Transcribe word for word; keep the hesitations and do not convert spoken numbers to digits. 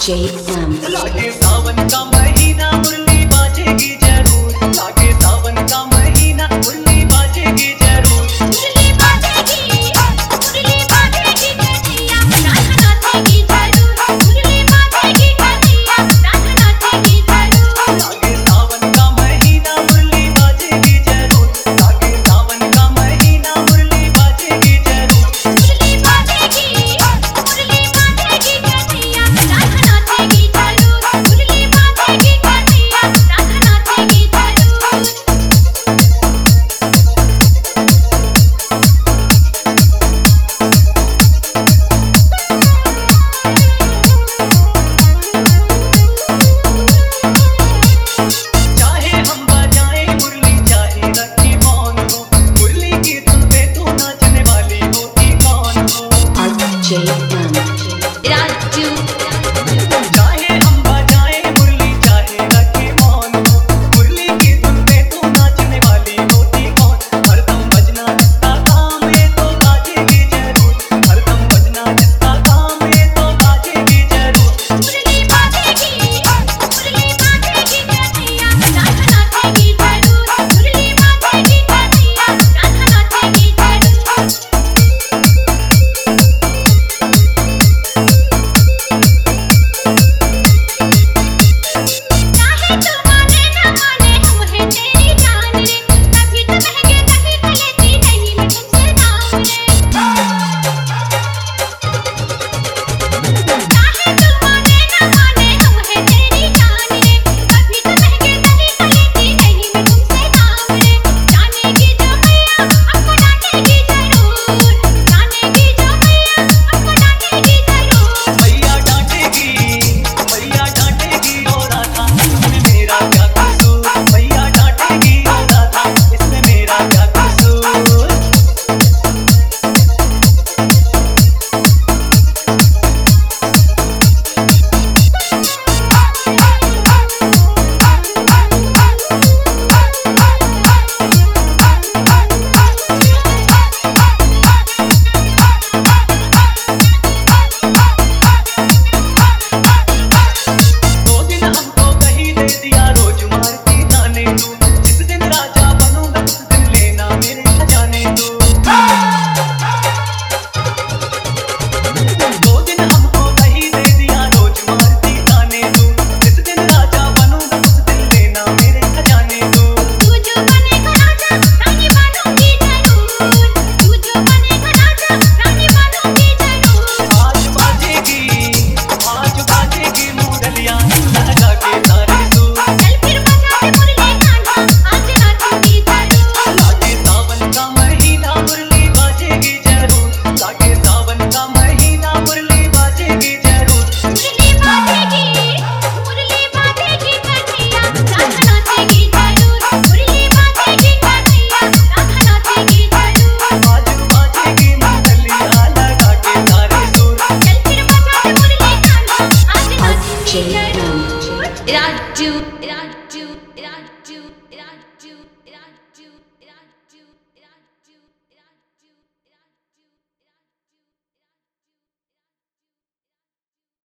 J M लागे सावन का महीना मुरली बाजेगी जरूर, लागे सावन का महीना मुरली बाजेगी जरूर। मुरली बाजेगी, मुरली बाजेगी कन्हैया, राधा नाचेगी जरूर। मुरली बाजेगी कन्हैया, राधा नाचेगी जरूर। लागे सावन का महीना मुरली बाजेगी जरूर, लागे सावन का महीना मुरली बाजेगी जरूर। मुरली बाजेगी, मुरली बाजेगी कन्हैया, राधा नाचेगी जरूर। मुरली बाजेगी कन्हैया, राधा नाचेगी जरूर। चाहे हम बजाएं मुरली चाहे रखी मौन हो, मुरली की धुन पे तू नाचने वाली होती कौन हो। R J M राजू चाहे हम बजाएं मुरली चाहे रखी मौन हो, मुरली की धुन पे तू नाचने वाली होती कौन। हरदम बजना जिसका काम है तो बाजेगी जरूर, हरदम बजना जिसका काम है तो बाजेगी जरूर। मुरली बाजेगी, मुरली बाजेगी कन्हैया, राधा नाचेगी जरूर। मुरली बाजेगी कन्हैया, राधा नाचेगी जरूर। चाहे तू माने ना माने हम हैं तेरी जान रे, कभी तो महके कहीं तो लेती नहीं मैं तुमसे नाम रे। चाहे तू माने ना माने हम हैं तेरी जान रे, कभी तो महके कहीं तो लेती नहीं मैं तुमसे नाम रे। जानेगी जो मैया हमको डांटेगी जरूर, जानेगी जो मैया हमको डांटेगी जरूर। मैया डांटेगी, मैया डांटेगी ओ राधा, इसमें मेरा क्या कसूर। मैया डांटेगी ओ राधा, इसमें मेरा क्या कसूर। दो दिन हमको कहीं दे दिया रोज मारती ताने तू, जिस दिन राजा बनूंगा उस दिन लेना मेरे खजाने तू। दो दिन हमको कहीं दे दिया रोज मारती ताने तू, जिस दिन राजा बनूंगा उस दिन लेना मेरे खजाने तू। तू जो बनेगा राजा रानी बनूंगी जरूर, तू जो बनेगा राजा रानी बनूंगी जरूर। आज बाजेगी, आज बाजेगी मुरलियां लगा के सारे सुर। चल फिर बजा दे मुरली कान्हा, आज नाचूंगी जरूर। लागे सावन का महीना मुरली बाजेगी जरूर, लागे सावन का महीना मुरली बाजेगी जरूर। मुरली बाजेगी, मुरली बाजेगी कन्हैया, राधा नाचेगी जरूर। मुरली बाजेगी कन्हैया, राधा नाचेगी जरूर। आज बाजेगी मुरलियां लगा के सारे सुर। चल फिर बजा दे मुरली कान्हा, आज R नाचूंगी J M जरूर। राजू राजू